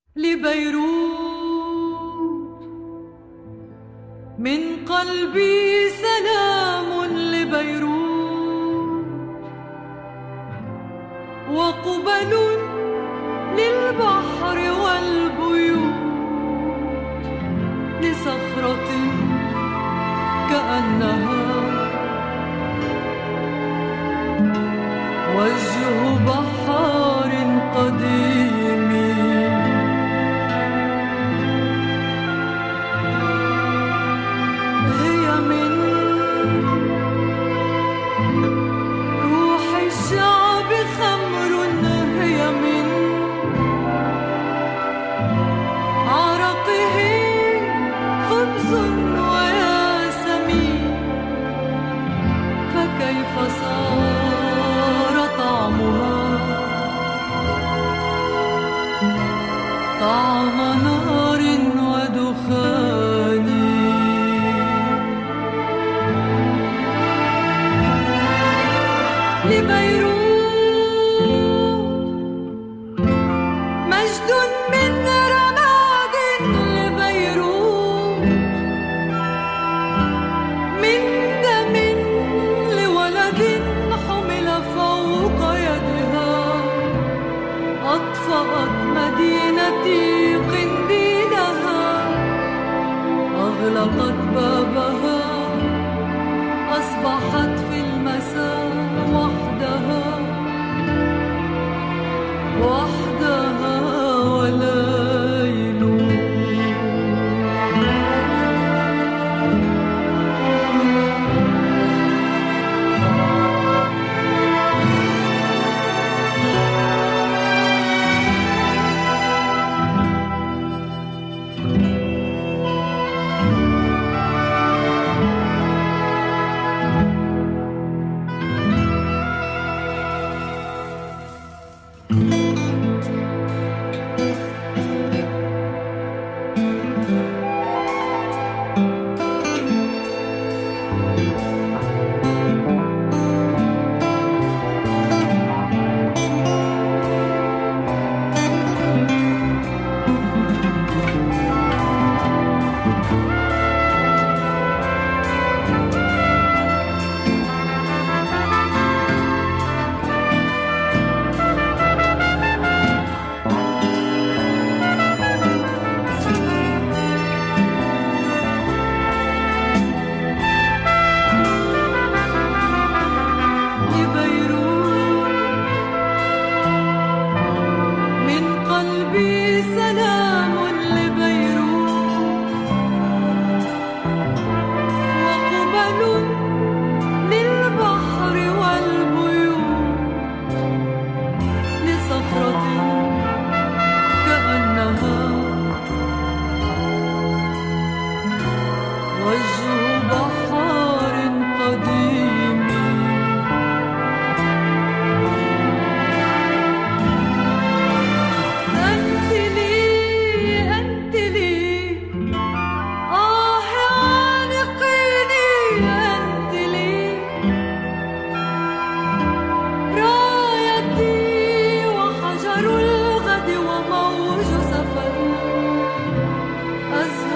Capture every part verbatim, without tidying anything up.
لبيروت من قلبي سلام لبيروت، وقبل للبحر والبيوت لصخرة كأنها وجه بحار قديم. هي من روح الشعب خمر، هي من عرقه خبز وياسمين، فكيف صار طعمها طعم نار ودخان. لبيروت مجد من رماد، لبيروت من دم لولد حمل فوق يدها. أطفأت مدينتي قنديلها، أغلقت بابها، أصبحت في المساء وحدها وحدها وليل.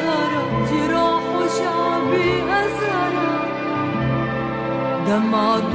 دمع